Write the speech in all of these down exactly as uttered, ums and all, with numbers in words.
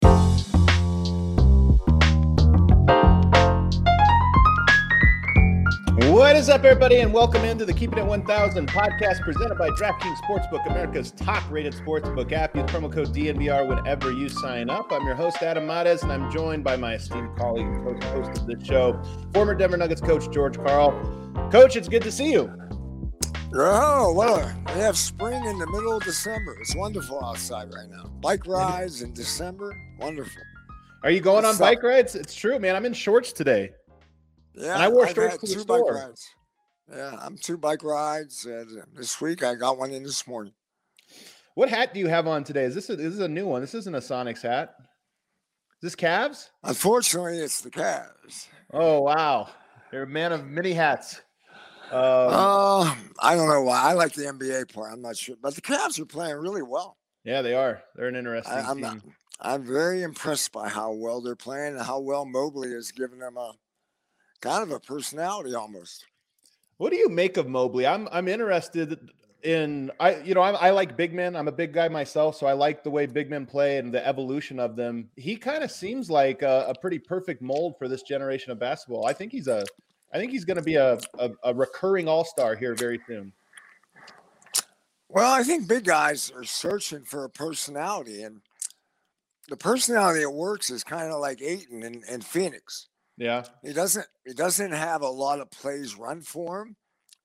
What is up, everybody, and welcome into the Keeping It one thousand podcast presented by DraftKings Sportsbook, America's top-rated sportsbook app. Use promo code D N V R whenever you sign up. I'm your host, Adam Mares, and I'm joined by my esteemed colleague and co-host of this show, former Denver Nuggets coach George Karl. Coach, it's good to see you. Oh, well, we have spring in the middle of December. It's wonderful outside right now. Bike rides in December, wonderful. Are you going What's on up? bike rides? It's true, man. I'm in shorts today. Yeah, and I wore I've shorts had to the two store. bike rides. Yeah, I'm two bike rides. And this week, I got one in this morning. What hat do you have on today? Is this a, this is a new one? This isn't a Sonics hat. Is this Cavs? Unfortunately, it's the Cavs. Oh, wow. You're a man of many hats. Um, Uh, I don't know why. I like the N B A part. I'm not sure. But the Cavs are playing really well. yeah, they are. They're an interesting I, I'm, team. not, I'm very impressed by how well they're playing and how well Mobley has given them a kind of a personality almost. What do you make of Mobley? I'm I'm interested in I you know I, I like big men. I'm a big guy myself, so I like the way big men play and the evolution of them. He kind of seems like a, a pretty perfect mold for this generation of basketball. I think he's a I think he's going to be a, a a recurring all-star here very soon. Well, I think big guys are searching for a personality, and the personality that works is kind of like Ayton in, in Phoenix. Yeah, He doesn't he doesn't have a lot of plays run for him.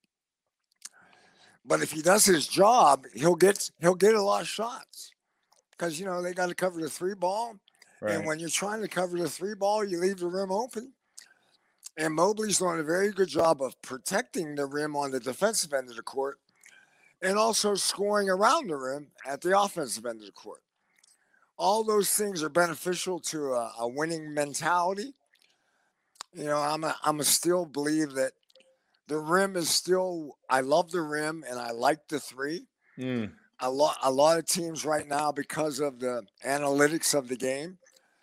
But if he does his job, he'll get he'll get a lot of shots. Because you know they got to cover the three ball. right. And when you're trying to cover the three ball, you leave the rim open. And Mobley's doing a very good job of protecting the rim on the defensive end of the court and also scoring around the rim at the offensive end of the court. All those things are beneficial to a, a winning mentality. You know, I'm a, I'm a still believe that the rim is still, I love the rim and I like the three. Mm. A lot, a lot of teams right now, because of the analytics of the game,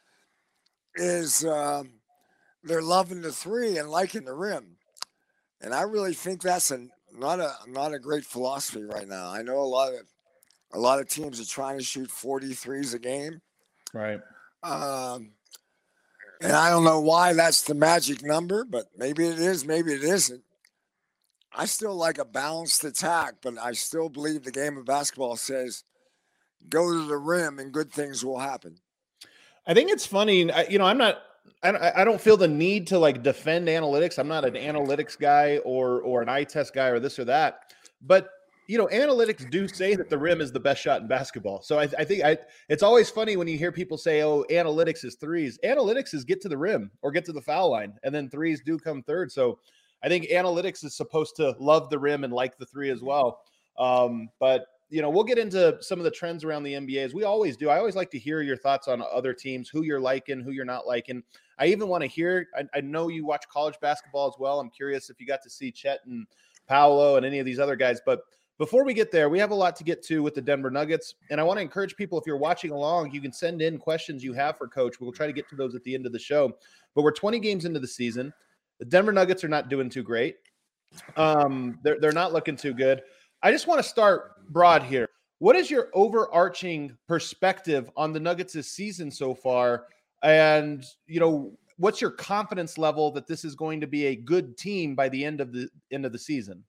is uh, they're loving the three and liking the rim. And I really think that's a not a not a great philosophy right now. I know a lot of a lot of teams are trying to shoot forty-threes a game. Right. Um, And I don't know why that's the magic number, but maybe it is, maybe it isn't. I still like a balanced attack, but I still believe the game of basketball says go to the rim and good things will happen. I think it's funny. I, you know, I'm not. I don't, I don't feel the need to like defend analytics. I'm not an analytics guy or or an eye test guy or this or that. But you know, analytics do say that the rim is the best shot in basketball. So I, I think I, it's always funny when you hear people say, "Oh, analytics is threes." Analytics is get to the rim or get to the foul line, and then threes do come third. So I think analytics is supposed to love the rim and like the three as well. Um, but you know, we'll get into some of the trends around the N B A as we always do. I always like to hear your thoughts on other teams, who you're liking, who you're not liking. I even want to hear. I, I know you watch college basketball as well. I'm curious if you got to see Chet and Paolo and any of these other guys, but before we get there, we have a lot to get to with the Denver Nuggets, and I want to encourage people, if you're watching along, you can send in questions you have for Coach. We'll try to get to those at the end of the show, but we're twenty games into the season. The Denver Nuggets are not doing too great. Um, they're, they're not looking too good. I just want to start broad here. What is your overarching perspective on the Nuggets' season so far? And, you know, what's your confidence level that this is going to be a good team by the end of the end of the season?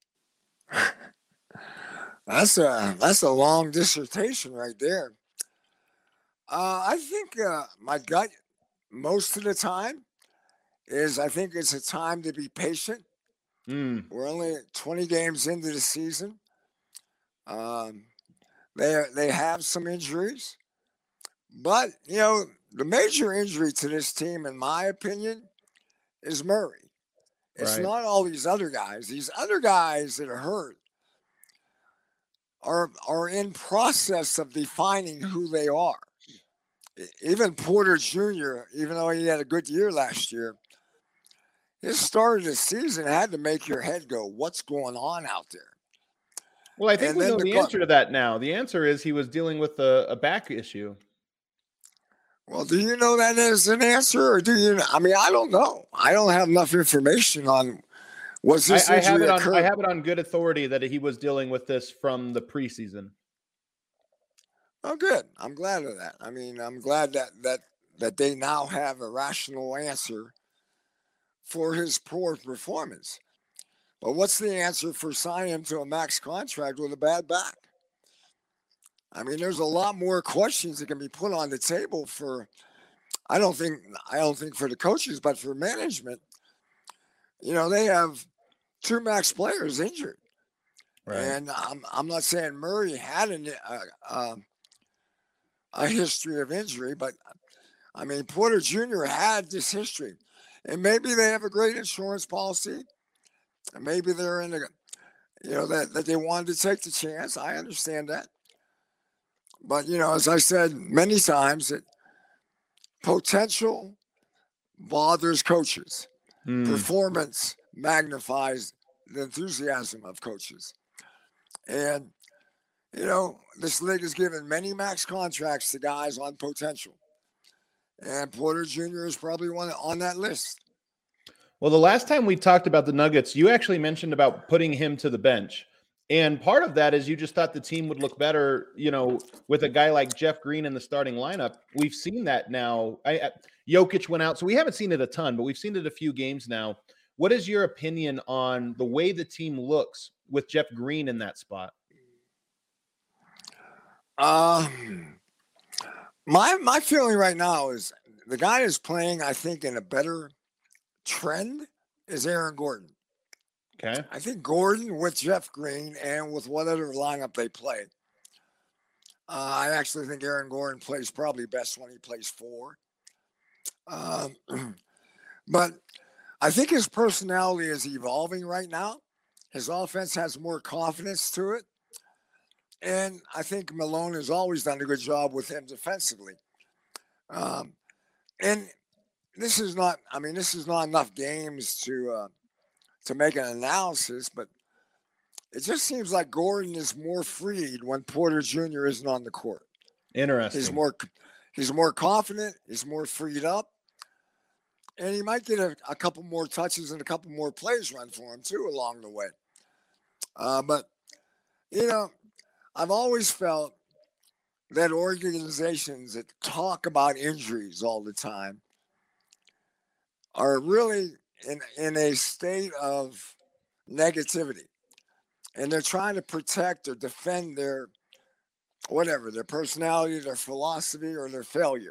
That's a that's a long dissertation right there. Uh, I think uh, my gut most of the time is I think it's a time to be patient. Mm, We're only twenty games into the season. Um, they they have some injuries, but you know the major injury to this team, in my opinion, is Murray. It's right. not all these other guys. These other guys that are hurt are are in process of defining who they are. Even Porter Junior, even though he had a good year last year, his start of the season had to make your head go, what's going on out there? Well, I think And we then know the the gu- answer to that now. The answer is he was dealing with a, a back issue. Well, do you know that is an answer, or do you? I mean, I don't know. I don't have enough information on was I, this I have injury it on. occurred. I have it on good authority that he was dealing with this from the preseason. Oh, good. I'm glad of that. I mean, I'm glad that that that they now have a rational answer for his poor performance. But what's the answer for signing him to a max contract with a bad back? I mean, there's a lot more questions that can be put on the table for. I don't think. I don't think for the coaches, but for management. You know, they have two max players injured, Right. and I'm I'm not saying Murray had an, uh, uh, a history of injury, but I mean Porter Junior had this history, and maybe they have a great insurance policy, and maybe they're in a, you know, that that they wanted to take the chance. I understand that, but you know, as I said many times, that potential bothers coaches. Mm. Performance magnifies the enthusiasm of coaches, and you know, this league has given many max contracts to guys on potential. And Porter Junior is probably one on that list. Well, the last time we talked about the Nuggets, you actually mentioned about putting him to the bench. And part of that is you just thought the team would look better, you know, with a guy like Jeff Green in the starting lineup. We've seen that now. I, I, Jokic went out, so we haven't seen it a ton, but we've seen it a few games now. What is your opinion on the way the team looks with Jeff Green in that spot? Um, my my feeling right now is the guy is playing, I think, in a better trend is Aaron Gordon. Okay. I think Gordon with Jeff Green and with whatever lineup they play. Uh, I actually think Aaron Gordon plays probably best when he plays four. Um, but I think his personality is evolving right now. His offense has more confidence to it. And I think Malone has always done a good job with him defensively. Um, and this is not, I mean, this is not enough games to uh, to make an analysis, but it just seems like Gordon is more freed when Porter Junior isn't on the court. Interesting. He's more, he's more confident. He's more freed up. And he might get a, a couple more touches and a couple more plays run for him, too, along the way. Uh, but, you know, I've always felt that organizations that talk about injuries all the time are really in, in a state of negativity. And they're trying to protect or defend their, whatever, their personality, their philosophy, or their failure.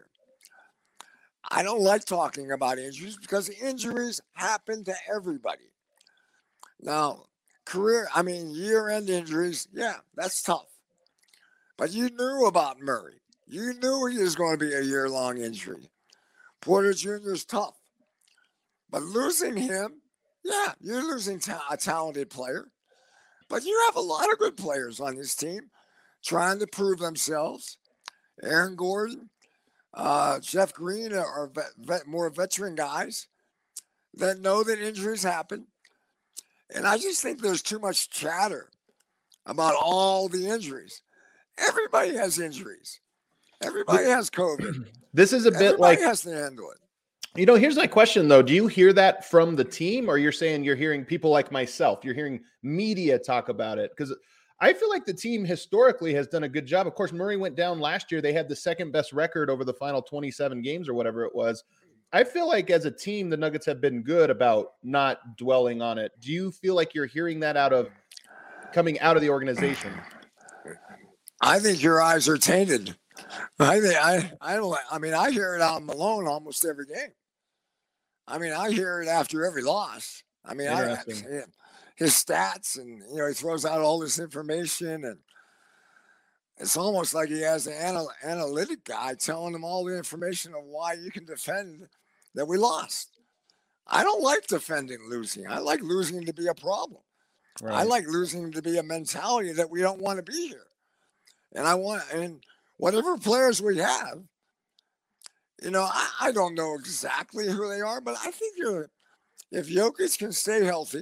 I don't like talking about injuries because injuries happen to everybody. Now, career, I mean, year-end injuries, yeah, that's tough. But you knew about Murray. You knew he was going to be a year-long injury. Porter Junior is tough. But losing him, yeah, you're losing ta- a talented player. But you have a lot of good players on this team trying to prove themselves. Aaron Gordon, uh, Jeff Green are vet, vet, more veteran guys that know that injuries happen. And I just think there's too much chatter about all the injuries. Everybody has injuries. Everybody has COVID. This is a bit Everybody like has to handle it. You know, here's my question, though. Do you hear that from the team, or you're saying you're hearing people like myself? You're hearing media talk about it? Because I feel like the team historically has done a good job. Of course, Murray went down last year. They had the second best record over the final twenty-seven games or whatever it was. I feel like as a team, the Nuggets have been good about not dwelling on it. Do you feel like you're hearing that out of coming out of the organization? I think your eyes are tainted. I think I I don't. I mean, I hear it out Malone almost every game. I mean, I hear it after every loss. I mean, I, his stats, and you know, he throws out all this information, and it's almost like he has an anal- analytic guy telling him all the information of why you can defend that we lost. I don't like defending losing. I like losing to be a problem. Right. I like losing to be a mentality that we don't want to be here. And I want, and whatever players we have, you know, I, I don't know exactly who they are, but I think you're, if Jokic can stay healthy,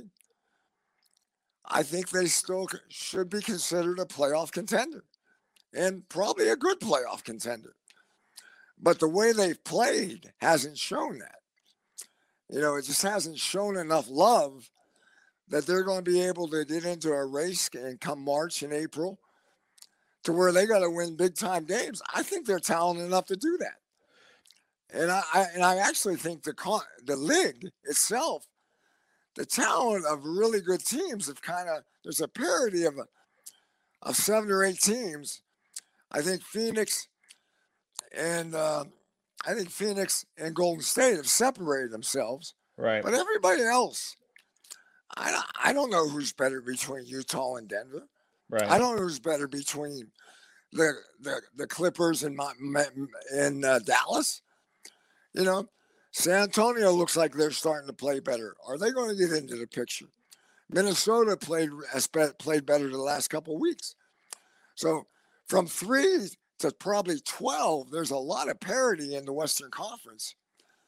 I think they still should be considered a playoff contender, and probably a good playoff contender. But the way they've played hasn't shown that. You know, it just hasn't shown enough love that they're going to be able to get into a race and come March and April to where they got to win big time games. I think they're talented enough to do that. And I, I and I actually think the con, the league itself, the talent of really good teams have kind of, there's a parity of a, of seven or eight teams. I think Phoenix and uh, I think Phoenix and Golden State have separated themselves. Right. But everybody else, I I don't know who's better between Utah and Denver. Right. I don't know who's better between the the, the Clippers and my, in uh, Dallas. You know, San Antonio looks like they're starting to play better. Are they going to get into the picture? Minnesota played played better the last couple of weeks. So from three to probably twelve, there's a lot of parity in the Western Conference.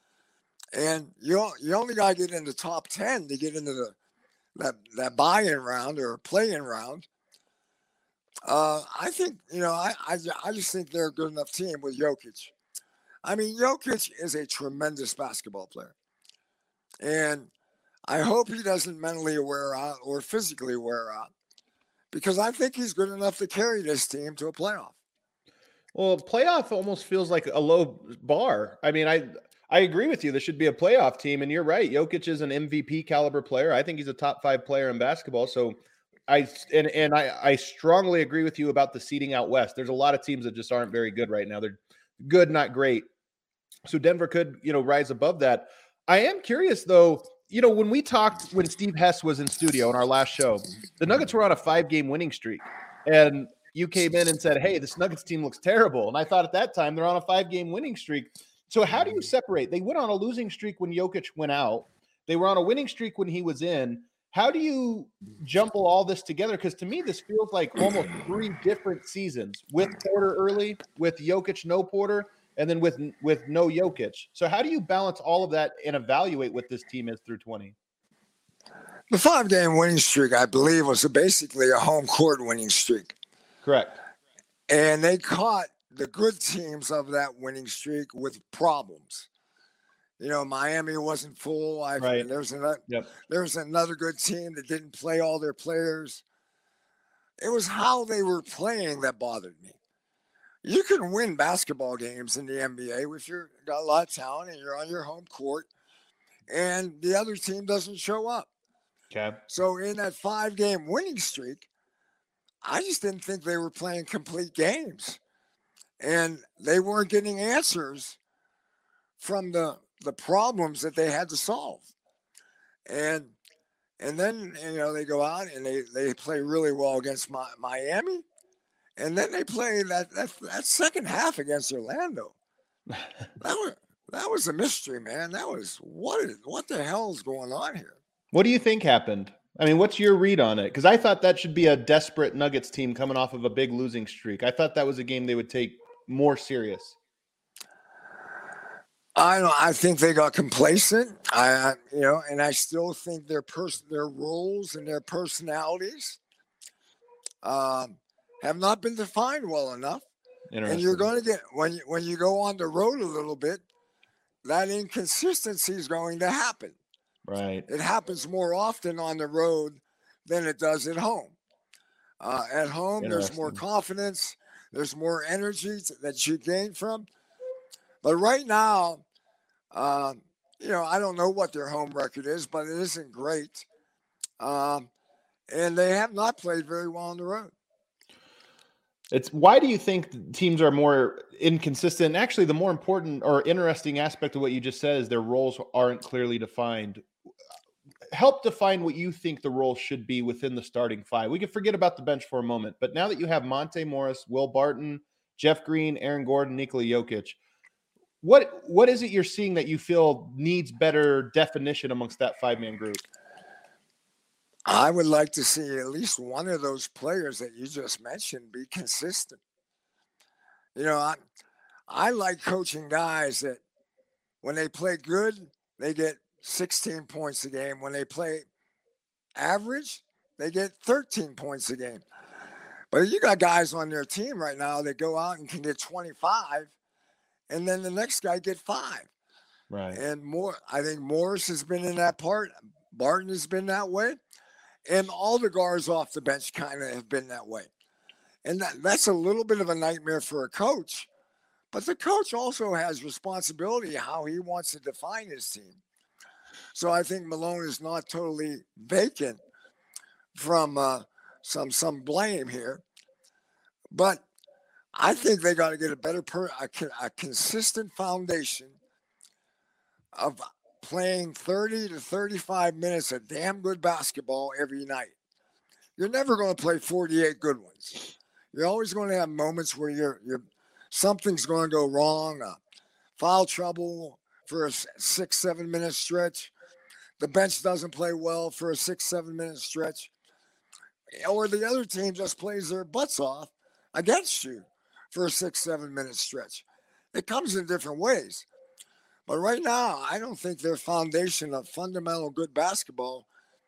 And you you only got to get in the top ten to get into the that that buy-in round or play-in round. Uh, I think, you know, I, I I just think they're a good enough team with Jokic. I mean, Jokic is a tremendous basketball player. And I hope he doesn't mentally wear out or physically wear out, because I think he's good enough to carry this team to a playoff. Well, playoff almost feels like a low bar. I mean, I I agree with you. This should be a playoff team, and you're right. Jokic is an M V P caliber player. I think he's a top five player in basketball. So I and and I, I strongly agree with you about the seeding out west. There's a lot of teams that just aren't very good right now. They're good, not great. So Denver could, you know, rise above that. I am curious, though, you know, when we talked, when Steve Hess was in studio in our last show, the Nuggets were on a five-game winning streak. And you came in and said, hey, this Nuggets team looks terrible. And I thought at that time they're on a five-game winning streak. So how do you separate? They went on a losing streak when Jokic went out. They were on a winning streak when he was in. How do you jumble all this together? Because to me, this feels like almost three different seasons with Porter early, with Jokic, no Porter, and then with with no Jokic. So how do you balance all of that and evaluate what this team is through twenty? The five-game winning streak, I believe, was basically a home court winning streak. Correct. And they caught the good teams of that winning streak with problems. You know, Miami wasn't full. I, right. There was another, yep. there was another good team that didn't play all their players. It was how they were playing that bothered me. You can win basketball games in the N B A if you've got a lot of talent and you're on your home court and the other team doesn't show up. Okay. So in that five-game winning streak, I just didn't think they were playing complete games. And they weren't getting answers from the, the problems that they had to solve. And and then, you know, they go out and they, they play really well against my, Miami. And then they play that, that that second half against Orlando. That was that was a mystery, man. That was what is what the hell is going on here? What do you think happened? I mean, what's your read on it? Because I thought that should be a desperate Nuggets team coming off of a big losing streak. I thought that was a game they would take more serious. I don't. I think they got complacent. I, you know, and I still think their person, their roles and their personalities, um, have not been defined well enough. And you're going to get when you when you go on the road a little bit, that inconsistency is going to happen. Right. It happens more often on the road than it does at home. Uh, at home, there's more confidence. There's more energy that you gain from. But right now, um, you know, I don't know what their home record is, but it isn't great. Um, and they have not played very well on the road. It's why do you think teams are more inconsistent? Actually, the more important or interesting aspect of what you just said is their roles aren't clearly defined. Help define what you think the role should be within the starting five. We can forget about the bench for a moment, but now that you have Monte Morris, Will Barton, Jeff Green, Aaron Gordon, Nikola Jokic, what what is it you're seeing that you feel needs better definition amongst that five-man group? I would like to see at least one of those players that you just mentioned be consistent. You know, I I like coaching guys that when they play good, they get sixteen points a game. When they play average, they get thirteen points a game. But you got guys on their team right now that go out and can get twenty-five, and then the next guy get five. Right. And more, I think Morris has been in that part. Barton has been that way. And all the guards off the bench kind of have been that way. And that, that's a little bit of a nightmare for a coach. But the coach also has responsibility how he wants to define his team. So I think Malone is not totally vacant from uh, some some blame here. But I think they got to get a better, per, a, a consistent foundation of playing thirty to thirty-five minutes of damn good basketball every night. You're never going to play forty-eight good ones. You're always going to have moments where you're you're something's going to go wrong, uh, foul trouble for a six, seven minute stretch. The bench doesn't play well for a six, seven minute stretch. Or the other team just plays their butts off against you for a six, seven minute stretch. It comes in different ways. But right now, I don't think their foundation of fundamental good basketball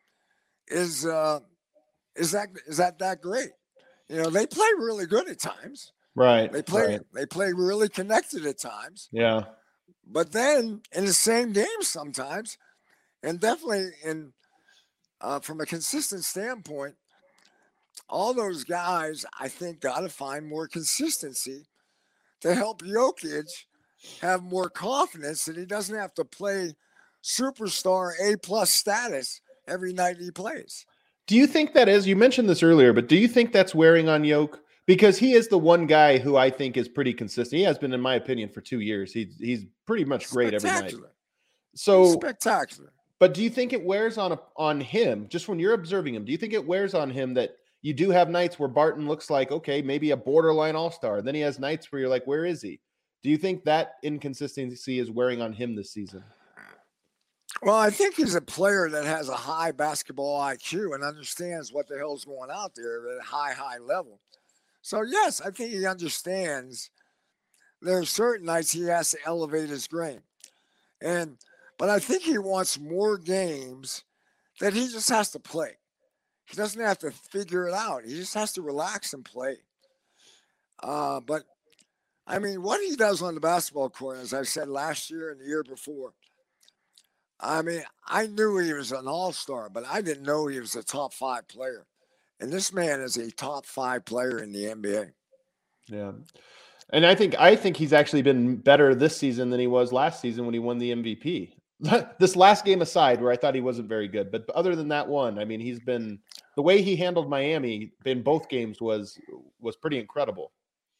is uh, is that is that that great. You know, they play really good at times. Right. They play right. they play really connected at times. Yeah. But then in the same game sometimes, and definitely in uh, from a consistent standpoint, all those guys I think got to find more consistency to help Jokic have more confidence that he doesn't have to play superstar A plus status every night he plays. Do you think that is? You mentioned this earlier, but do you think that's wearing on Yoke? Because he is the one guy who I think is pretty consistent. He has been, in my opinion, for two years. He's he's pretty much great every night. So spectacular. But do you think it wears on a, on him, just when you're observing him? Do you think it wears on him that you do have nights where Barton looks like, okay, maybe a borderline all-star. Then he has nights where you're like, where is he? Do you think that inconsistency is wearing on him this season? Well, I think he's a player that has a high basketball I Q and understands what the hell's going out there at a high, high level. So, yes, I think he understands there are certain nights he has to elevate his game. And, but I think he wants more games that he just has to play. He doesn't have to figure it out. He just has to relax and play. Uh, but, I mean, what he does on the basketball court, as I said last year and the year before, I mean, I knew he was an all-star, but I didn't know he was a top five player. And this man is a top five player in the N B A. Yeah. And I think I think he's actually been better this season than he was last season when he won the M V P. This last game aside, where I thought he wasn't very good. But other than that one, I mean, he's been – the way he handled Miami in both games was was pretty incredible.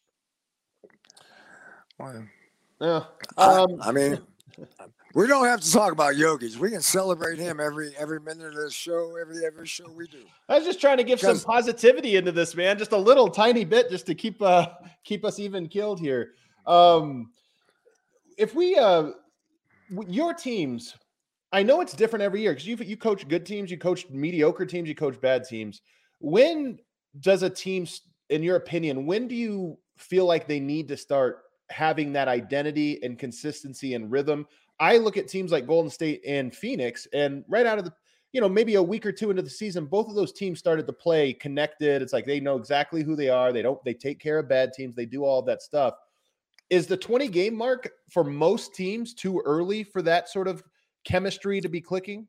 Wow. Yeah. Um, I, I mean – we don't have to talk about Jokic. We can celebrate him every every minute of the show, every every show we do. I was just trying to give some positivity into this, man. Just a little tiny bit, just to keep uh keep us even killed here. Um, if we uh, your teams, I know it's different every year because you you coach good teams, you coach mediocre teams, you coach bad teams. When does a team, in your opinion, when do you feel like they need to start having that identity and consistency and rhythm? I look at teams like Golden State and Phoenix, and right out of the, you know, maybe a week or two into the season, both of those teams started to play connected. It's like they know exactly who they are. They don't, they take care of bad teams. They do all of that stuff. Is the twenty game mark for most teams too early for that sort of chemistry to be clicking?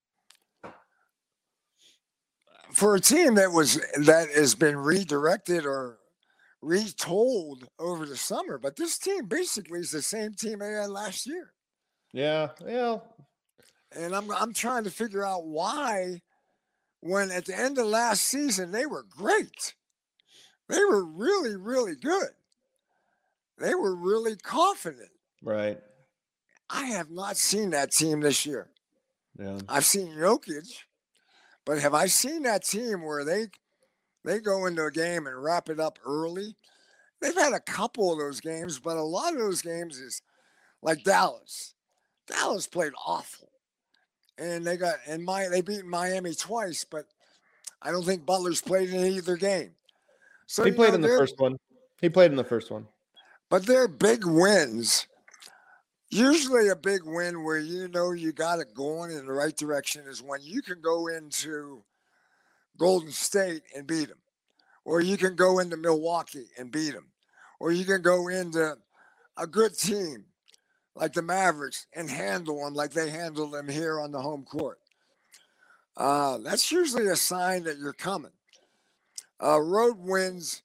For a team that was, that has been redirected or retold over the summer, but this team basically is the same team they had last year. Yeah, well, and I'm I'm trying to figure out why, when at the end of last season they were great, they were really really good, they were really confident. Right. I have not seen that team this year. Yeah, I've seen Jokic, but have I seen that team where they they go into a game and wrap it up early? They've had a couple of those games, but a lot of those games is like Dallas. Dallas played awful, and they got and my they beat Miami twice, but I don't think Butler's played in either game. So he played know, in the first one. He played in the first one. But they're big wins. Usually, a big win where you know you got it going in the right direction is when you can go into Golden State and beat them, or you can go into Milwaukee and beat them, or you can go into a good team like the Mavericks and handle them like they handle them here on the home court. Uh, that's usually a sign that you're coming. Uh, road wins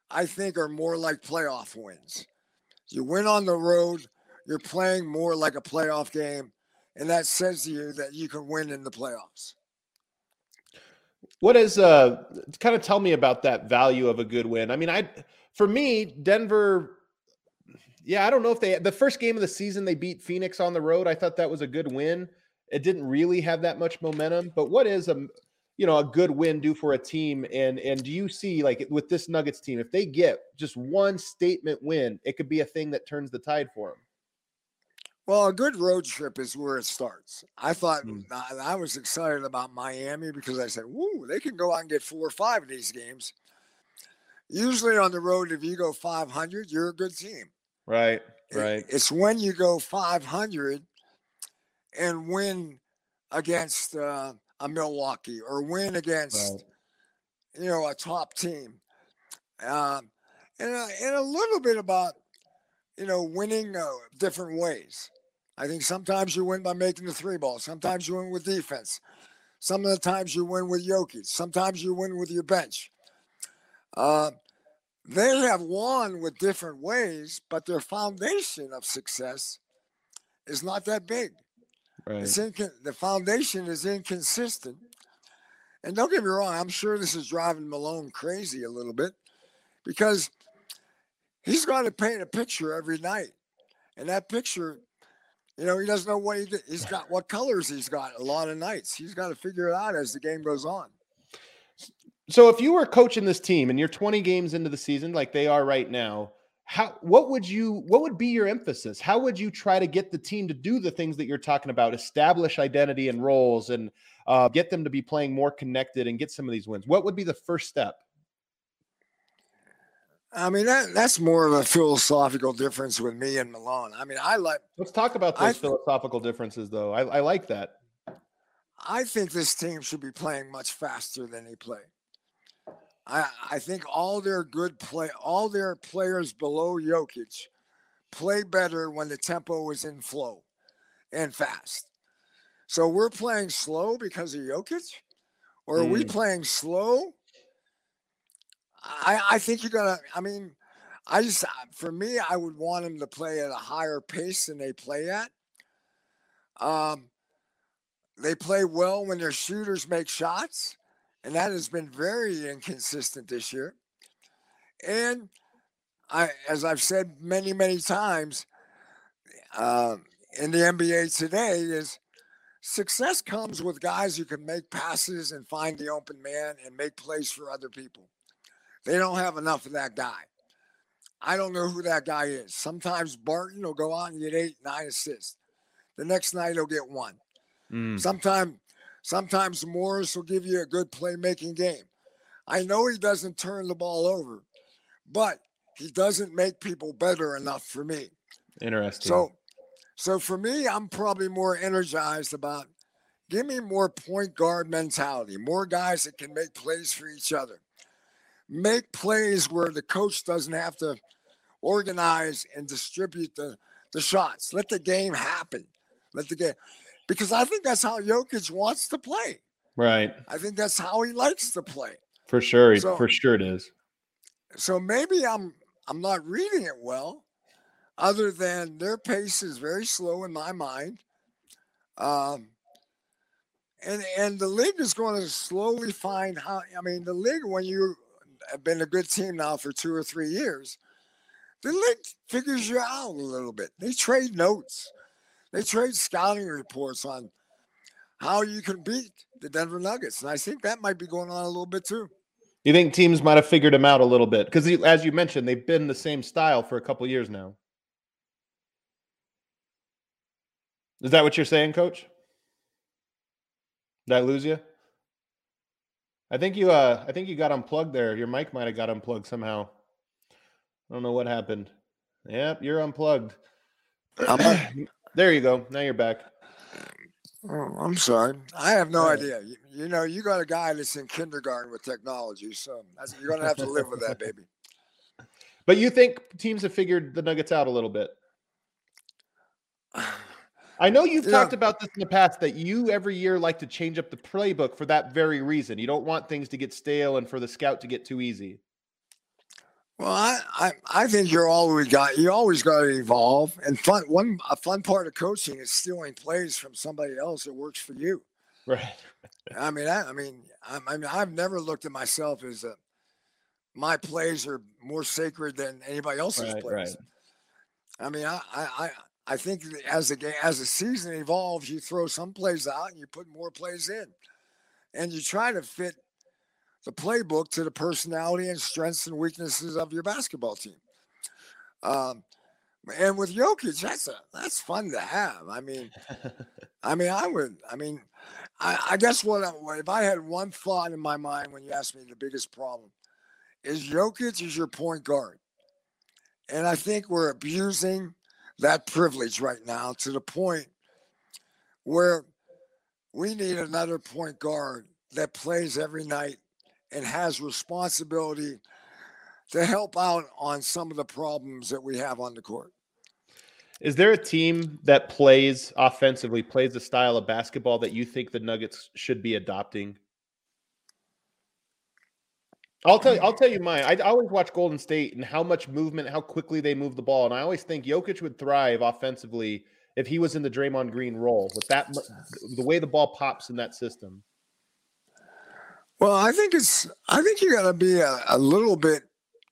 I think, are more like playoff wins. You win on the road, you're playing more like a playoff game, and that says to you that you can win in the playoffs. What is uh kind of tell me about that value of a good win? I mean, I for me, Denver, yeah, I don't know if they the first game of the season they beat Phoenix on the road. I thought that was a good win. It didn't really have that much momentum, but what is a you know a good win do for a team? And and do you see like with this Nuggets team, if they get just one statement win, it could be a thing that turns the tide for them? Well, a good road trip is where it starts. I thought Mm. I, I was excited about Miami because I said, "Woo, they can go out and get four or five of these games." Usually on the road, if you go five hundred, you're a good team. Right, It, right. it's when you go five hundred and win against uh, a Milwaukee or win against Right. you know a top team, um, and a, and a little bit about you know winning uh, different ways. I think sometimes you win by making the three ball. Sometimes you win with defense. Some of the times you win with Jokic. Sometimes you win with your bench. Uh, they have won with different ways, but their foundation of success is not that big. Right. It's inc- the foundation is inconsistent. And don't get me wrong, I'm sure this is driving Malone crazy a little bit because he's got to paint a picture every night. And that picture, you know, he doesn't know what he did. He's got, what colors he's got a lot of nights. He's got to figure it out as the game goes on. So if you were coaching this team and you're twenty games into the season like they are right now, how what would you what would be your emphasis? How would you try to get the team to do the things that you're talking about, establish identity and roles and uh, get them to be playing more connected and get some of these wins? What would be the first step? I mean, that that's more of a philosophical difference with me and Malone. I mean, I like. Let's talk about I those th- philosophical differences, though. I, I like that. I think this team should be playing much faster than they play. I I think all their good play, all their players below Jokic play better when the tempo is in flow and fast. So we're playing slow because of Jokic, or are we Mm, playing slow? I I think you gotta. I mean, I just for me, I would want them to play at a higher pace than they play at. Um, they play well when their shooters make shots, and that has been very inconsistent this year. And I, as I've said many, many times, uh, in the N B A today, is success comes with guys who can make passes and find the open man and make plays for other people. They don't have enough of that guy. I don't know who that guy is. Sometimes Barton will go out and get eight, nine assists. The next night he'll get one. mm. Sometimes, sometimes Morris will give you a good playmaking game. I know he doesn't turn the ball over, but he doesn't make people better enough for me. Interesting. So, so for me, I'm probably more energized about give me more point guard mentality, more guys that can make plays for each other, make plays where the coach doesn't have to organize and distribute the, the shots. Let the game happen. Let the game, because I think that's how Jokic wants to play. Right. I think that's how he likes to play. For sure. So, For sure it is. So maybe I'm I'm not reading it well, other than their pace is very slow in my mind. Um, and and the league is going to slowly find how. I mean, the league, when you have been a good team now for two or three years, the league figures you out a little bit. They trade notes, they trade scouting reports on how you can beat the Denver Nuggets, and I think that might be going on a little bit too. You think teams might have figured him out a little bit? Because as you mentioned, they've been the same style for a couple of years now. Is that what you're saying, Coach? Did I lose you? I think you uh I think you got unplugged there. Your mic might have got unplugged somehow. I don't know what happened. Yep, you're unplugged. There you go. Now you're back. Oh, I'm sorry. I have no Right. idea. You, you know, you got a guy that's in kindergarten with technology, so that's, you're going to have to live with that, baby. But you think teams have figured the Nuggets out a little bit? I know you've Yeah. talked about this in the past that you every year like to change up the playbook for that very reason. You don't want things to get stale and for the scout to get too easy. Well, I, I, I think you're always got you always got to evolve. And fun one a fun part of coaching is stealing plays from somebody else that works for you. Right. I mean, I, I mean, I, I mean, I've never looked at myself as a my plays are more sacred than anybody else's Right. Right. plays. I mean, I, I, I I think that as the game as the season evolves, you throw some plays out and you put more plays in, and you try to fit the playbook to the personality and strengths and weaknesses of your basketball team. Um, and with Jokic, that's a that's fun to have. I mean, I mean, I would. I mean, I, I guess what I, if I had one thought in my mind when you asked me the biggest problem is Jokic is your point guard, and I think we're abusing that privilege right now to the point where we need another point guard that plays every night and has responsibility to help out on some of the problems that we have on the court. Is there a team that plays offensively, plays the style of basketball that you think the Nuggets should be adopting? I'll tell you, I'll tell you mine. I always watch Golden State and how much movement, how quickly they move the ball. And I always think Jokic would thrive offensively if he was in the Draymond Green role with that, the way the ball pops in that system. Well, I think it's, I think you got to be a, a little bit,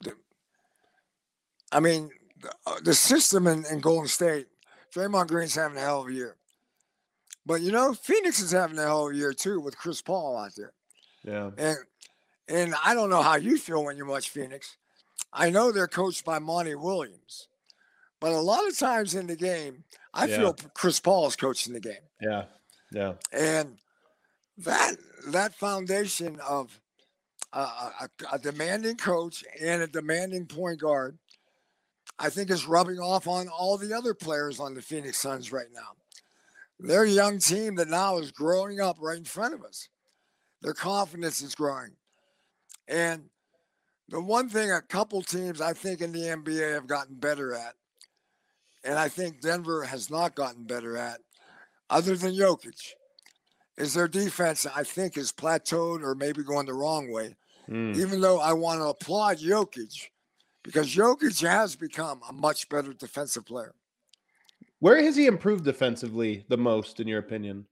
I mean, the, uh, the system in, in Golden State, Draymond Green's having a hell of a year. But, you know, Phoenix is having a hell of a year too with Chris Paul out there. Yeah. And, and I don't know how you feel when you watch Phoenix. I know they're coached by Monty Williams. But a lot of times in the game, I Yeah. feel Chris Paul is coaching the game. Yeah. Yeah. And that that foundation of a, a, a demanding coach and a demanding point guard, I think is rubbing off on all the other players on the Phoenix Suns right now. They're a young team that now is growing up right in front of us. Their confidence is growing. And the one thing a couple teams I think in the N B A have gotten better at, and I think Denver has not gotten better at, other than Jokic, is their defense, I think, is plateaued or maybe going the wrong way. Mm. Even though I want to applaud Jokic, because Jokic has become a much better defensive player. Where has he improved defensively the most, in your opinion?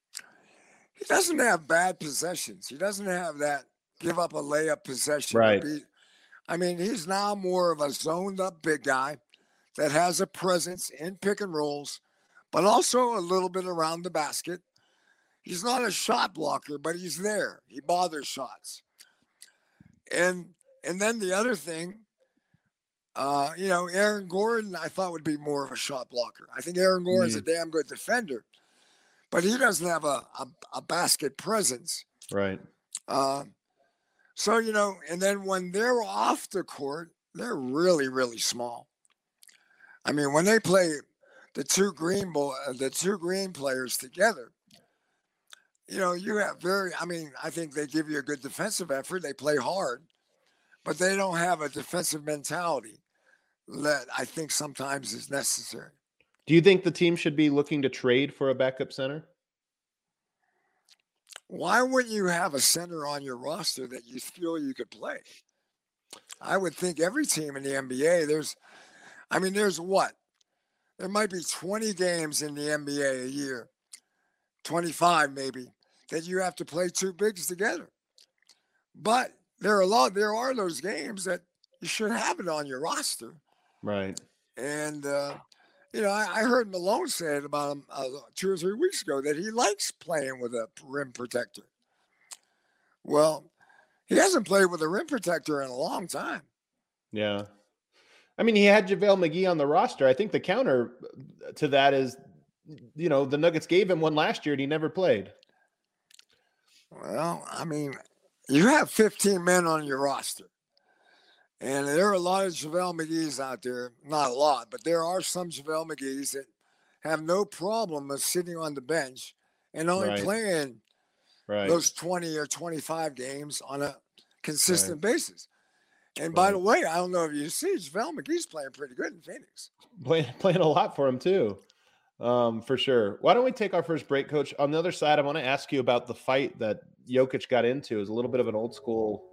He doesn't have bad possessions. He doesn't have that give up a layup possession. Right. Be, I mean, he's now more of a zoned up big guy that has a presence in pick and rolls, but also a little bit around the basket. He's not a shot blocker, but he's there. He bothers shots. And and then the other thing, uh, you know, Aaron Gordon, I thought would be more of a shot blocker. I think Aaron Gordon's mm. a damn good defender, but he doesn't have a, a, a basket presence. Right. Uh, so, you know, and then when they're off the court, they're really, really small. I mean, when they play the two green boy, the two green players together, you know, you have very, I mean, I think they give you a good defensive effort. They play hard, but they don't have a defensive mentality that I think sometimes is necessary. Do you think the team should be looking to trade for a backup center? Why wouldn't you have a center on your roster that you feel you could play? I would think every team in the N B A, there's, I mean, there's what? There might be twenty games in the N B A a year, twenty-five maybe, that you have to play two bigs together. But there are a lot, there are those games that you should have it on your roster. Right. And, uh, you know, I, I heard Malone say it about him uh, two or three weeks ago that he likes playing with a rim protector. Well, he hasn't played with a rim protector in a long time. Yeah. I mean, he had JaVale McGee on the roster. I think the counter to that is, you know, the Nuggets gave him one last year and he never played. Well, I mean, you have fifteen men on your roster. And there are a lot of JaVale McGees out there. Not a lot, but there are some JaVale McGees that have no problem with sitting on the bench and only right. playing right. those twenty or twenty-five games on a consistent right. basis. And right. by the way, I don't know if you see, JaVale McGee's playing pretty good in Phoenix. Playing, playing a lot for him, too, um, for sure. Why don't we take our first break, Coach? On the other side, I want to ask you about the fight that Jokic got into. It was a little bit of an old school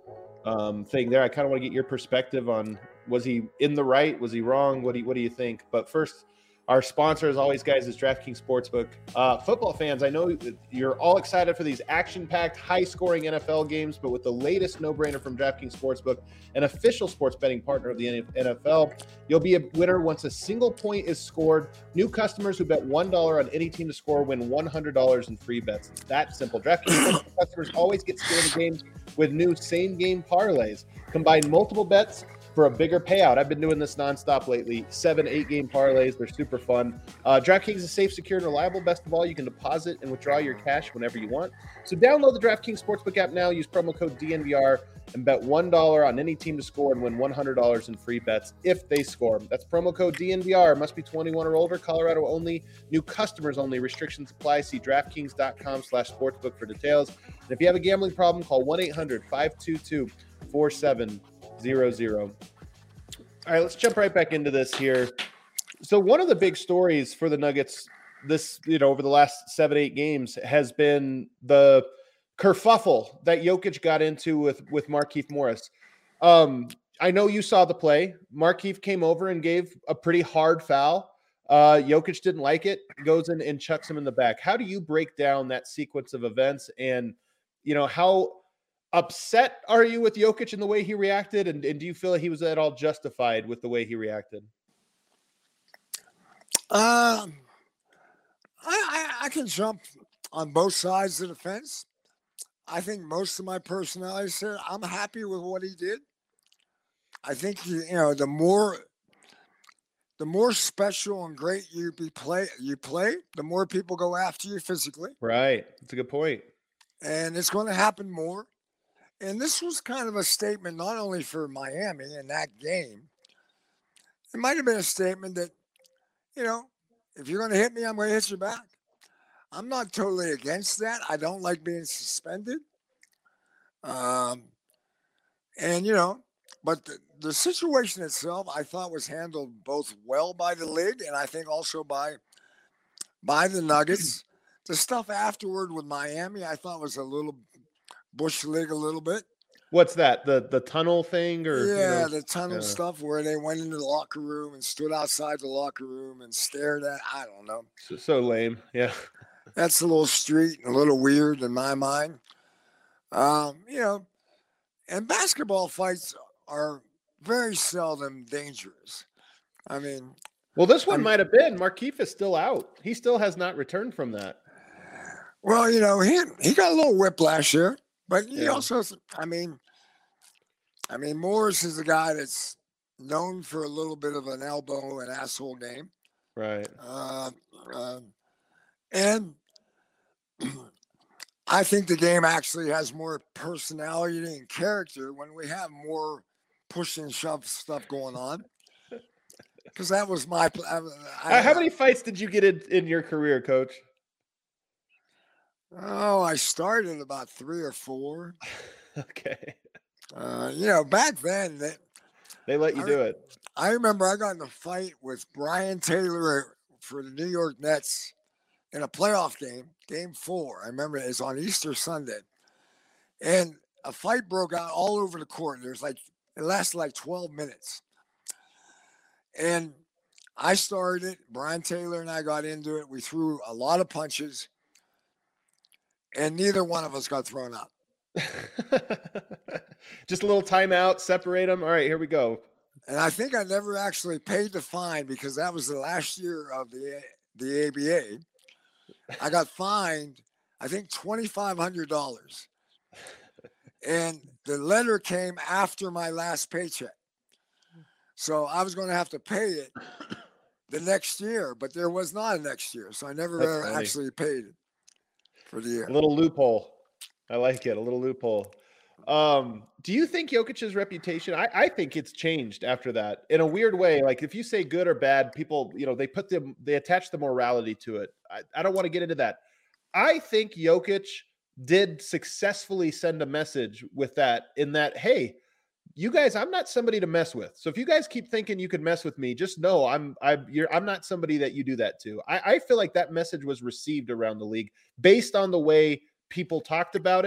um, thing there. I kind of want to get your perspective on, was he in the right? Was he wrong? What do you, what do you think? But first, our sponsor, as always, guys, is DraftKings Sportsbook. Uh, football fans, I know that you're all excited for these action-packed, high-scoring N F L games, but with the latest no-brainer from DraftKings Sportsbook, an official sports betting partner of the N F L, you'll be a winner once a single point is scored. New customers who bet one dollar on any team to score win one hundred dollars in free bets. It's that simple. DraftKings customers always get scared of games with new same-game parlays. Combine multiple bets for a bigger payout. I've been doing this nonstop lately. Seven, eight game parlays. They're super fun. Uh, DraftKings is safe, secure, and reliable. Best of all, you can deposit and withdraw your cash whenever you want. So download the DraftKings Sportsbook app now. Use promo code D N V R and bet one dollar on any team to score and win one hundred dollars in free bets if they score. That's promo code D N V R. Must be twenty-one or older. Colorado only. New customers only. Restrictions apply. See DraftKings.com slash sportsbook for details. And if you have a gambling problem, call one eight hundred five two two four seven zero zero. All right, let's jump right back into this here. So one of the big stories for the Nuggets this, you know, over the last seven, eight games has been the kerfuffle that Jokic got into with, with Markieff Morris. Um, I know you saw the play. Markieff came over and gave a pretty hard foul. Uh, Jokic didn't like it, goes in and chucks him in the back. How do you break down that sequence of events? And, you know, how upset are you with Jokic and the way he reacted? And, and do you feel like he was at all justified with the way he reacted? Um, I, I, I can jump on both sides of the fence. I think most of my personality said I'm happy with what he did. I think, you know, the more the more special and great you be play you play, the more people go after you physically. Right. That's a good point. And it's going to happen more. And this was kind of a statement not only for Miami in that game. It might have been a statement that, you know, if you're going to hit me, I'm going to hit you back. I'm not totally against that. I don't like being suspended. Um, and, you know, but the, the situation itself, I thought was handled both well by the league and I think also by, by the Nuggets. The stuff afterward with Miami, I thought was a little bush league a little bit. What's that? The the tunnel thing, or yeah, you know, the tunnel yeah. stuff where they went into the locker room and stood outside the locker room and stared at. I don't know. So, so lame. Yeah, that's a little street and a little weird in my mind. Um, you know, and basketball fights are very seldom dangerous. I mean, well, this one I mean, might have been. Markieff is still out. He still has not returned from that. Well, you know, he he got a little whiplash here, but he yeah. also, I mean, I mean, Morris is a guy that's known for a little bit of an elbow and asshole game, right? Uh, uh, and I think the game actually has more personality and character when we have more push and shove stuff going on. Because that was my. I, I, How many fights did you get in, in your career, Coach? Oh, I started about three or four. Okay. Uh, you know, back then they, they let you I, do it. I remember I got in a fight with Brian Taylor for the New York Nets in a playoff game, game four. I remember it was on Easter Sunday. And a fight broke out all over the court. There's like, it lasted like twelve minutes. And I started it. Brian Taylor and I got into it. We threw a lot of punches. And neither one of us got thrown out. Just a little timeout, separate them. All right, here we go. And I think I never actually paid the fine because that was the last year of the the A B A. I got fined, I think, twenty-five hundred dollars. And the letter came after my last paycheck. So I was going to have to pay it the next year, but there was not a next year. So I never ever actually paid it. For the year. A little loophole. I like it. A little loophole. Um, do you think Jokic's reputation, I, I think it's changed after that in a weird way. Like if you say good or bad, people, you know, they put them, they attach the morality to it. I, I don't want to get into that. I think Jokic did successfully send a message with that in that, hey, you guys, I'm not somebody to mess with. So if you guys keep thinking you could mess with me, just know I'm I'm you're I'm not somebody that you do that to. I, I feel like that message was received around the league based on the way people talked about it.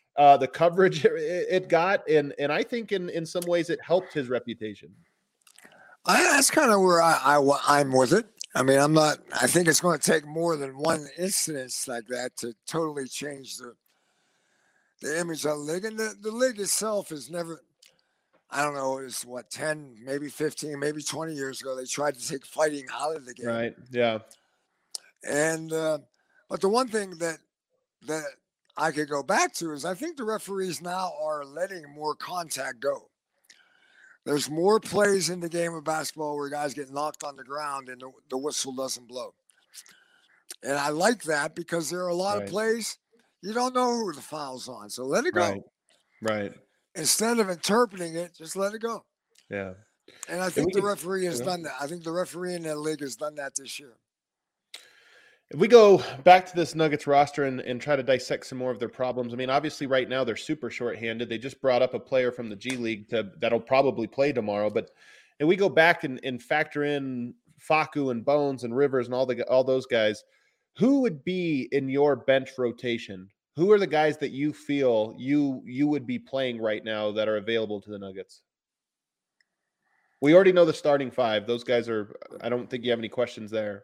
uh, the coverage it, it got, and and I think in in some ways it helped his reputation. I, that's kind of where I, I I'm with it. I mean, I'm not. I think it's going to take more than one incident like that to totally change the the image of the league. And the, the league itself is never. I don't know. It was what ten, maybe fifteen, maybe twenty years ago. They tried to take fighting out of the game. Right. Yeah. And uh, but the one thing that that I could go back to is I think the referees now are letting more contact go. There's more plays in the game of basketball where guys get knocked on the ground and the, the whistle doesn't blow. And I like that because there are a lot right. of plays you don't know who the foul's on. So let it go. Right. Right. Instead of interpreting it, just let it go. Yeah. And I think the referee has done that. I think the referee in the league has done that this year. If we go back to this Nuggets roster and, and try to dissect some more of their problems, I mean, obviously right now they're super shorthanded. They just brought up a player from the G League to, that'll probably play tomorrow. But and we go back and, and factor in Facu and Bones and Rivers and all the all those guys, who would be in your bench rotation? Who are the guys that you feel you you would be playing right now that are available to the Nuggets? We already know the starting five. Those guys are – I don't think you have any questions there.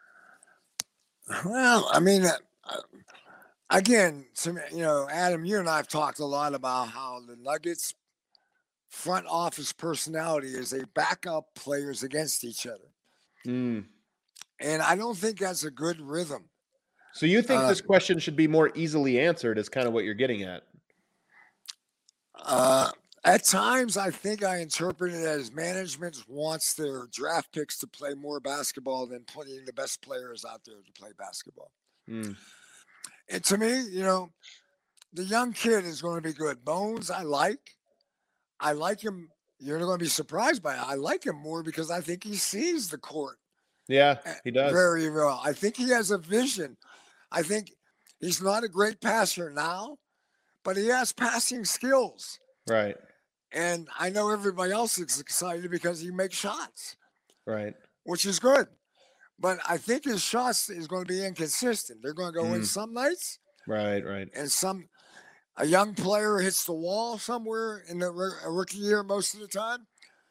Well, I mean, uh, again, some, you know, Adam, you and I have talked a lot about how the Nuggets front office personality is they back up players against each other. Mm. And I don't think that's a good rhythm. So you think uh, this question should be more easily answered is kind of what you're getting at? Uh, at times, I think I interpret it as management wants their draft picks to play more basketball than putting the best players out there to play basketball. Mm. And to me, you know, the young kid is going to be good. Bones, I like. I like him. You're going to be surprised by it. I like him more because I think he sees the court. Yeah, he does. Very well. I think he has a vision. I think he's not a great passer now, but he has passing skills. Right. And I know everybody else is excited because he makes shots. Right. Which is good. But I think his shots is going to be inconsistent. They're going to go mm. in some nights. Right, right. And some a young player hits the wall somewhere in the rookie year most of the time.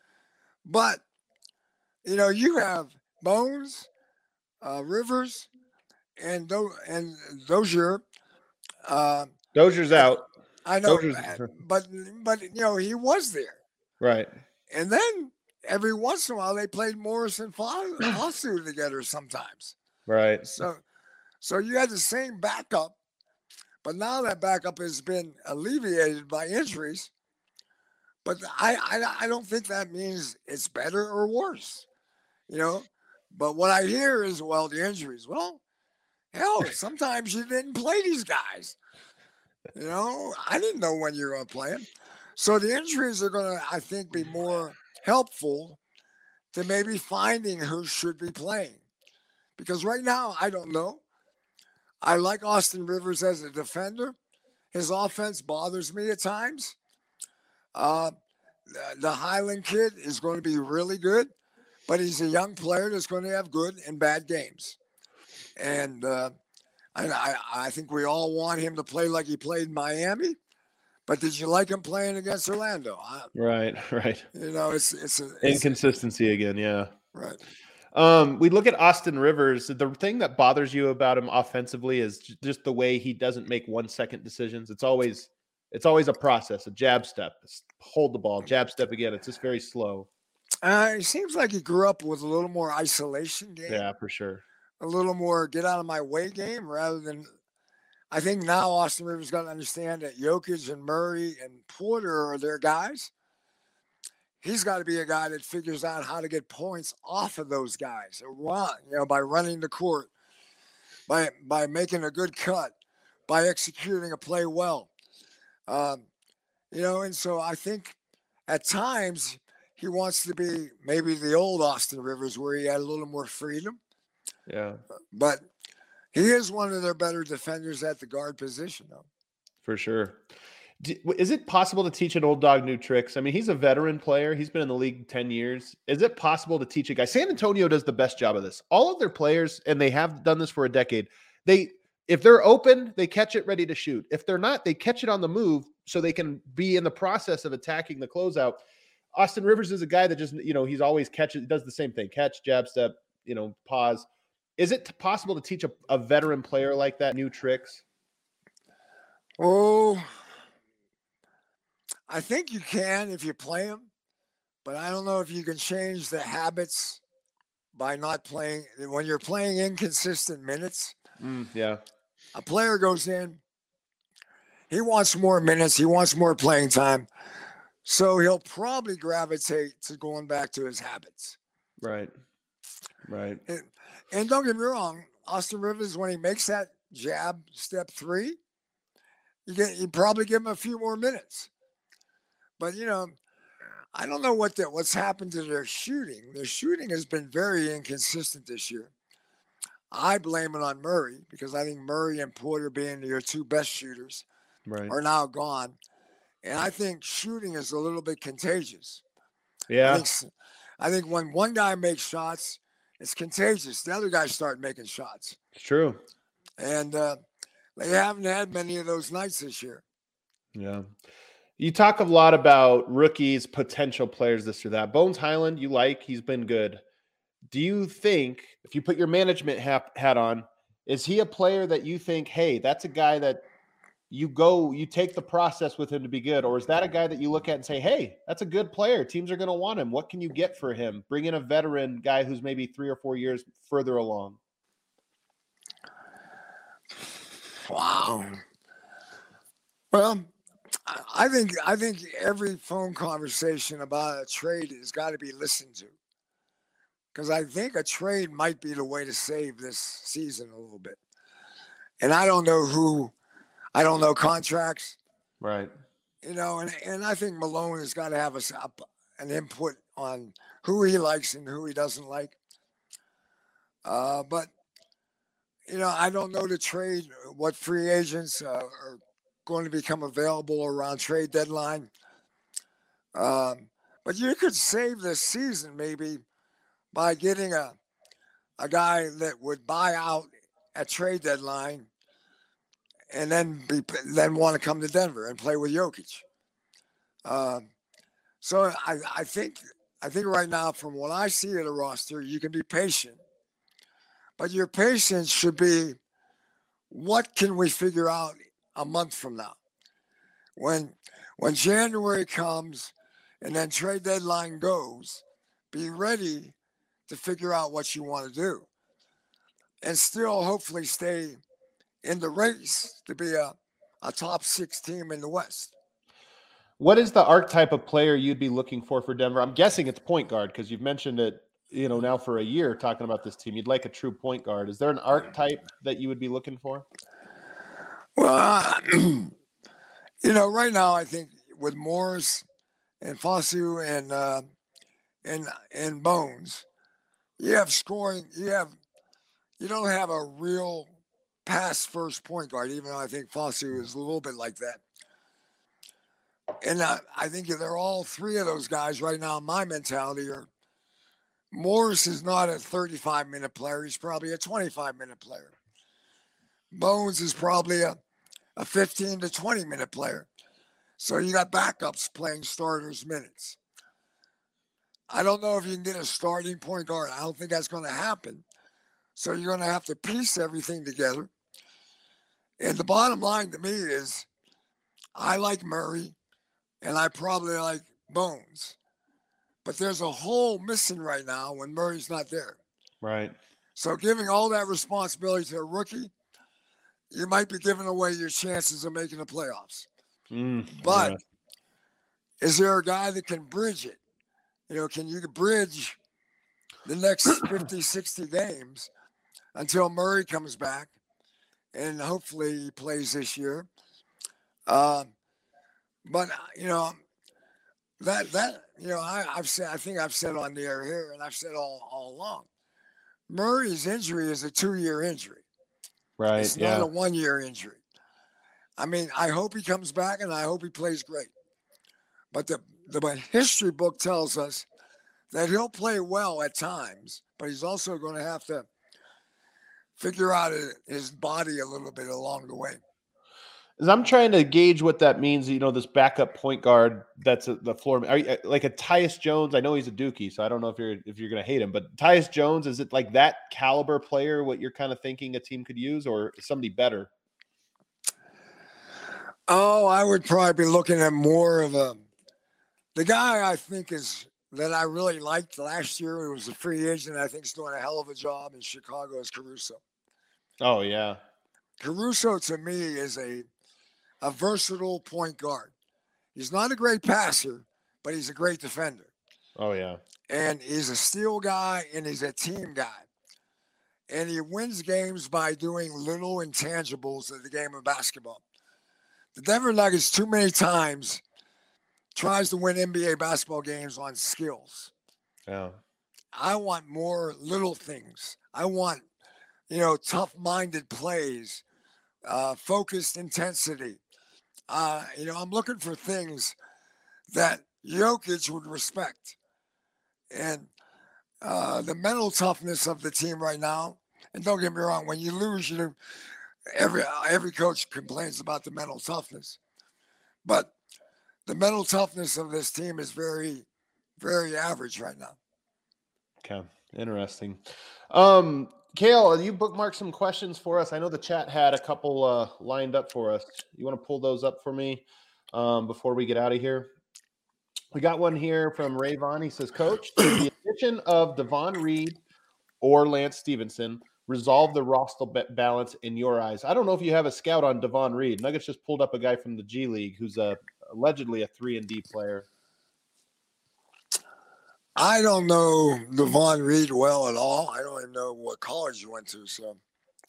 But, you know, you have Bones, uh, Rivers, and Do- and Dozier. Uh, Dozier's out. I know Dozier's... that, but but you know he was there, right? And then every once in a while they played Morris and Facu together sometimes, right? So so you had the same backup, but now that backup has been alleviated by injuries. But I I, I don't think that means it's better or worse, you know. But what I hear is, well, the injuries. Well, hell, sometimes you didn't play these guys. You know, I didn't know when you were going to play them. So the injuries are going to, I think, be more helpful to maybe finding who should be playing. Because right now, I don't know. I like Austin Rivers as a defender. His offense bothers me at times. Uh, the Highland kid is going to be really good. But he's a young player that's going to have good and bad games. And uh, I, I think we all want him to play like he played in Miami. But did you like him playing against Orlando? I, right, right. You know, it's it's, a, it's inconsistency again, yeah. Right. Um, we look at Austin Rivers. The thing that bothers you about him offensively is just the way he doesn't make one-second decisions. It's always it's always a process, a jab step, hold the ball, jab step again. It's just very slow. Uh, it seems like he grew up with a little more isolation game. Yeah, for sure. A little more get out of my way game rather than – I think now Austin Rivers got to understand that Jokic and Murray and Porter are their guys. He's got to be a guy that figures out how to get points off of those guys, run, you know, by running the court, by by making a good cut, by executing a play well. Um, you know, and so I think at times – he wants to be maybe the old Austin Rivers where he had a little more freedom. Yeah. But he is one of their better defenders at the guard position, though. For sure. Is it possible to teach an old dog new tricks? I mean, he's a veteran player. He's been in the league ten years. Is it possible to teach a guy? San Antonio does the best job of this. All of their players, and they have done this for a decade, they If they're open, they catch it ready to shoot. If they're not, they catch it on the move so they can be in the process of attacking the closeout. Austin Rivers is a guy that just, you know, he's always catches, does the same thing, catch, jab step, you know, pause. Is it possible to teach a, a veteran player like that new tricks? Oh, I think you can if you play him, but I don't know if you can change the habits by not playing. When you're playing inconsistent minutes, mm, yeah, a player goes in, he wants more minutes, he wants more playing time, so he'll probably gravitate to going back to his habits. Right, right. And, and don't get me wrong, Austin Rivers, when he makes that jab step three, you get you probably give him a few more minutes. But you know, I don't know what that what's happened to their shooting. Their shooting has been very inconsistent this year. I blame it on Murray because I think Murray and Porter, being your two best shooters, right. are now gone. And I think shooting is a little bit contagious. Yeah. I think, I think when one guy makes shots, it's contagious. The other guys start making shots. It's true. And uh, they haven't had many of those nights this year. Yeah. You talk a lot about rookies, potential players, this or that. Bones Hyland, you like, he's been good. Do you think, if you put your management hat, hat on, is he a player that you think, hey, that's a guy that you go, you take the process with him to be good? Or is that a guy that you look at and say, hey, that's a good player, teams are going to want him, what can you get for him? Bring in a veteran guy who's maybe three or four years further along. Wow. Well, I think I think every phone conversation about a trade has got to be listened to, because I think a trade might be the way to save this season a little bit. And I don't know who, I don't know contracts, right? You know, and and I think Malone has got to have a, an input on who he likes and who he doesn't like. Uh, but you know, I don't know the trade, what free agents uh, are going to become available around trade deadline. Um, but you could save this season maybe by getting a a guy that would buy out at trade deadline and then be then want to come to Denver and play with Jokic. Um, so I, I think I think right now, from what I see of the roster, you can be patient, but your patience should be, what can we figure out a month from now? When when January comes and then trade deadline goes, be ready to figure out what you want to do and still hopefully stay in the race to be a, a top six team in the West. What is the archetype of player you'd be looking for for Denver? I'm guessing it's point guard, because you've mentioned it, you know, now for a year talking about this team. You'd like a true point guard. Is there an archetype that you would be looking for? Well, uh, you know, right now I think with Morris and Fosu and uh, and and Bones, you have scoring. You have you don't have a real pass first point guard, even though I think Fosu is a little bit like that. And uh, I think they're all three of those guys right now. My mentality are, Morris is not a thirty-five minute player. He's probably a twenty-five minute player. Bones is probably a, a fifteen to twenty minute player. So you got backups playing starters minutes. I don't know if you can get a starting point guard. I don't think that's going to happen. So you're going to have to piece everything together. And the bottom line to me is, I like Murray and I probably like Bones. But there's a hole missing right now when Murray's not there. Right. So giving all that responsibility to a rookie, you might be giving away your chances of making the playoffs. Mm, but yeah. Is there a guy that can bridge it? You know, can you bridge the next fifty, sixty games until Murray comes back, and hopefully he plays this year? Uh, but, you know, that, that you know, I, I've said, I think I've said on the air here, and I've said all, all along, Murray's injury is a two-year injury. Right. It's yeah. not a one-year injury. I mean, I hope he comes back, and I hope he plays great. But the, the history book tells us that he'll play well at times, but he's also going to have to figure out his body a little bit along the way. As I'm trying to gauge what that means, you know, this backup point guard that's a, the floor, are you, like a Tyus Jones. I know he's a Dookie, so I don't know if you're if you're going to hate him, but Tyus Jones, is it like that caliber player? What you're kind of thinking a team could use, or somebody better? Oh, I would probably be looking at more of a the guy I think is that I really liked last year. Who was a free agent. I think is doing a hell of a job in Chicago is Caruso. Oh yeah, Caruso to me is a a versatile point guard. He's not a great passer, but he's a great defender. Oh yeah, and he's a steal guy and he's a team guy. And he wins games by doing little intangibles of the game of basketball. The Denver Nuggets too many times tries to win N B A basketball games on skills. Yeah. I want more little things. I want, you know, tough-minded plays, uh, focused intensity. Uh, you know, I'm looking for things that Jokic would respect. And uh, the mental toughness of the team right now, and don't get me wrong, when you lose, you know, every every coach complains about the mental toughness. But the mental toughness of this team is very, very average right now. Okay, interesting. Um, Kale, you bookmarked some questions for us. I know the chat had a couple uh, lined up for us. You want to pull those up for me um, before we get out of here? We got one here from Ray Vaughn. He says, Coach, does the addition of Devon Reed or Lance Stevenson resolve the roster balance in your eyes? I don't know if you have a scout on Devon Reed. Nuggets just pulled up a guy from the G League who's a, allegedly a three and D player. I don't know Devon Reed well at all. I don't even know what college you went to. So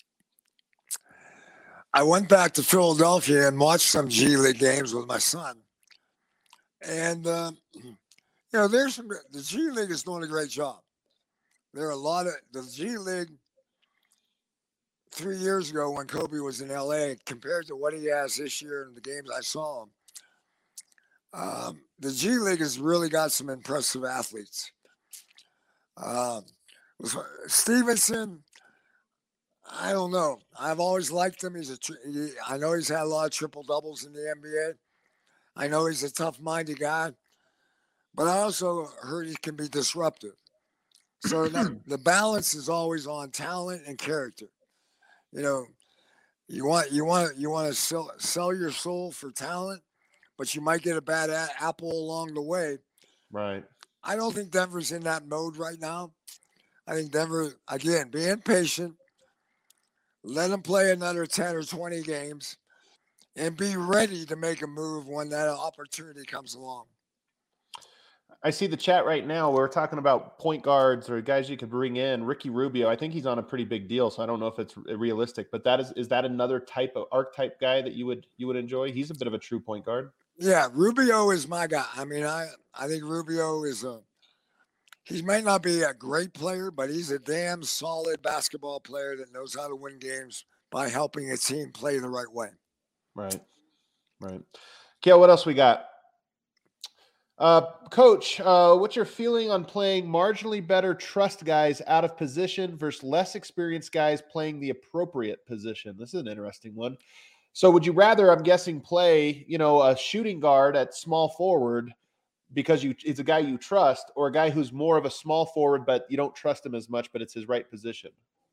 I went back to Philadelphia and watched some G League games with my son. And, uh, you know, there's some, the G League is doing a great job. There are a lot of, the G League three years ago when Kobe was in L A compared to what he has this year in the games I saw him. Um, the G League has really got some impressive athletes. Um, Stevenson, I don't know. I've always liked him. He's a. He, I know he's had a lot of triple doubles in the N B A. I know he's a tough-minded guy, but I also heard he can be disruptive. So that, the balance is always on talent and character. You know, you want you want you want to sell sell your soul for talent, but you might get a bad a- apple along the way. Right. I don't think Denver's in that mode right now. I think Denver, again, being patient, let them play another ten or twenty games, and be ready to make a move when that opportunity comes along. I see the chat right now. We're talking about point guards or guys you could bring in. Ricky Rubio, I think he's on a pretty big deal, so I don't know if it's realistic. But that is is that another type of archetype guy that you would you would enjoy? He's a bit of a true point guard. Yeah, Rubio is my guy. I mean, I I think Rubio is a. He might not be a great player, but he's a damn solid basketball player that knows how to win games by helping a team play the right way. Right, right. Kale, what else we got? Uh, Coach, uh, what's your feeling on playing marginally better trust guys out of position versus less experienced guys playing the appropriate position? This is an interesting one. So would you rather, I'm guessing, play, you know, a shooting guard at small forward because you it's a guy you trust, or a guy who's more of a small forward, but you don't trust him as much, but it's his right position?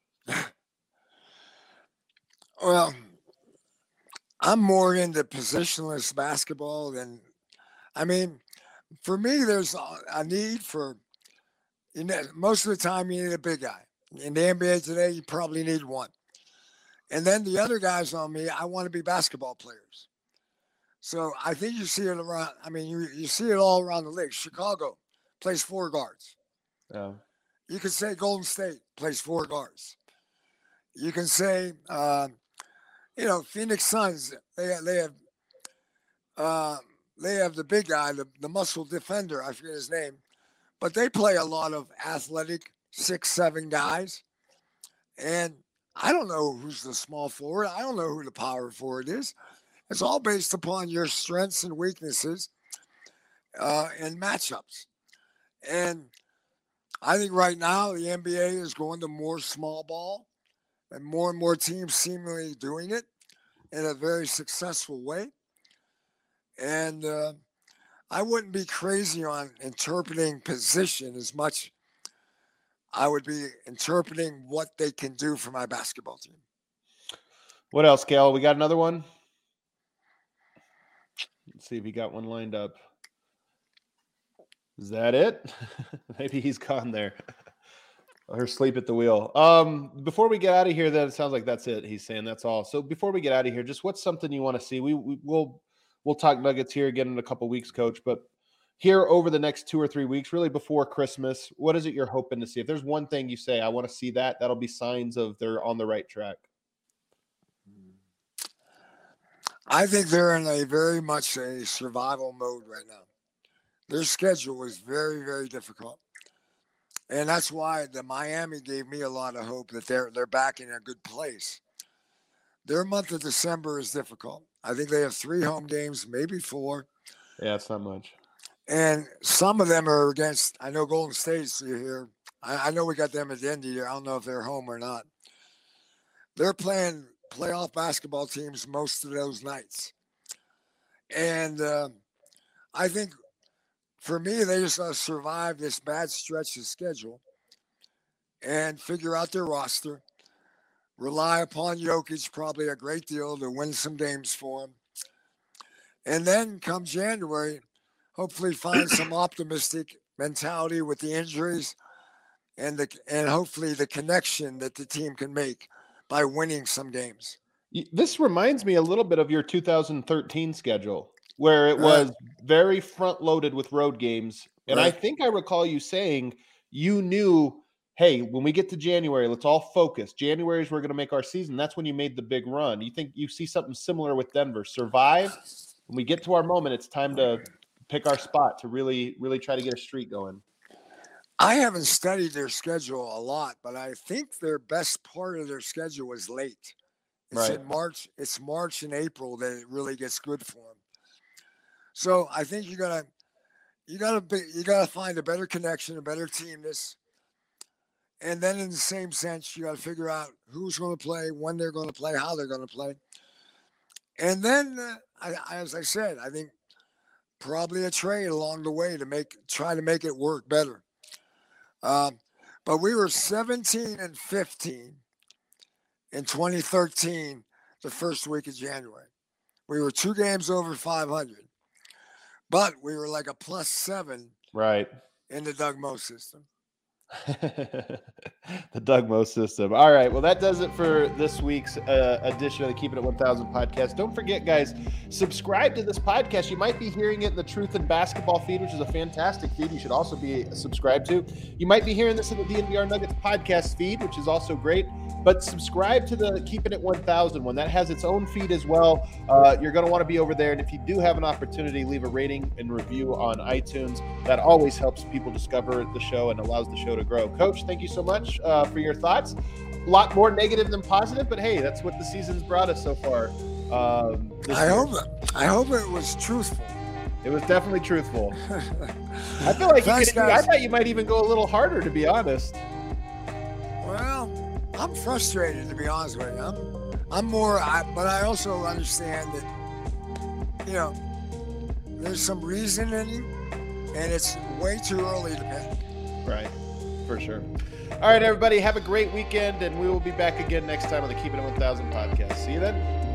Well, I'm more into positionless basketball than, I mean, for me, there's a need for, you know, most of the time you need a big guy. In the N B A today, you probably need one. And then the other guys on me, I want to be basketball players. So I think you see it around, I mean, you, you see it all around the league. Chicago plays four guards. Yeah. You can say Golden State plays four guards. You can say, uh, you know, Phoenix Suns, they, they have uh, they have the big guy, the, the muscle defender, I forget his name, but they play a lot of athletic six, seven guys. And I don't know who's the small forward. I don't know who the power forward is. It's all based upon your strengths and weaknesses uh, and matchups. And I think right now the N B A is going to more small ball. and more and more teams seemingly doing it in a very successful way. And uh, I wouldn't be crazy on interpreting position as much. I would be interpreting what they can do for my basketball team. What else, Cal? We got another one? Let's see if he got one lined up. Is that it? Maybe he's gone there. Or sleep at the wheel. Um, before we get out of here, then it sounds like that's it. He's saying that's all. So before we get out of here, just what's something you want to see? We, we we'll we'll talk Nuggets here again in a couple weeks, Coach. But here over the next two or three weeks, really before Christmas, what is it you're hoping to see? If there's one thing you say, I want to see that, that'll be signs of they're on the right track. I think they're in a very much a survival mode right now. Their schedule is very, very difficult. And that's why the Miami gave me a lot of hope that they're they're back in a good place. Their month of December is difficult. I think they have three home games, maybe four. Yeah, it's not much. And some of them are against, I know Golden State's here. I, I know we got them at the end of the year. I don't know if they're home or not. They're playing playoff basketball teams most of those nights. And uh, I think for me, they just uh, survive this bad stretch of schedule and figure out their roster, rely upon Jokic probably a great deal to win some games for them. And then come January, hopefully find some optimistic mentality with the injuries and the and hopefully the connection that the team can make by winning some games. This reminds me a little bit of your two thousand thirteen schedule, where it was right. very front-loaded with road games. And right. I think I recall you saying you knew, hey, when we get to January, let's all focus. January is we're going to make our season. That's when you made the big run. You think you see something similar with Denver? Survive. When we get to our moment, it's time to pick our spot to really, really try to get a streak going. I haven't studied their schedule a lot, but I think their best part of their schedule is late. It's right. in March. It's March and April that it really gets good for them. So I think you gotta, you gotta be, you gotta find a better connection, a better teamness, and then in the same sense, you gotta figure out who's going to play, when they're going to play, how they're going to play, and then, uh, I, as I said, I think probably a trade along the way to make try to make it work better. Um, but we were seventeen and fifteen in twenty thirteen, the first week of January. We were two games over five hundred, but we were like a plus seven right in the Doug Moe system. The Doug Moe system. All right. Well, that does it for this week's uh, edition of the Keeping It one thousand podcast. Don't forget, guys, subscribe to this podcast. You might be hearing it in the Truth in Basketball feed, which is a fantastic feed. You should also be subscribed to. You might be hearing this in the D N V R Nuggets podcast feed, which is also great. But subscribe to the Keeping It one thousand one. That has its own feed as well. Uh, you're going to want to be over there. And if you do have an opportunity, leave a rating and review on iTunes. That always helps people discover the show and allows the show to grow. Coach, thank you so much uh, for your thoughts. A lot more negative than positive, but hey, that's what the season's brought us so far. Um, I hope it, I hope it was truthful. It was definitely truthful. I feel like Thanks, you could, I thought you might even go a little harder, to be honest. Well, I'm frustrated, to be honest with you. I'm, I'm more, I, but I also understand that, you know, there's some reasoning, and it's way too early to pick. Right, for sure. All right, everybody, have a great weekend, and we will be back again next time on the Keeping It one thousand podcast. See you then.